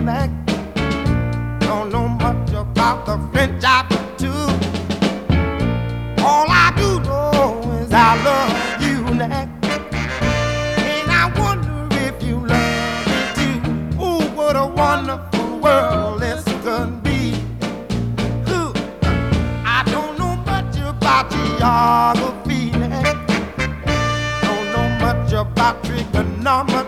Mac. Don't know much about the French opera too. All I do know is I love you, Mac. And I wonder if you love me too. Ooh, what a wonderful world this could be. Ooh, I don't know much about geography, Mac. Don't know much about trigonometry.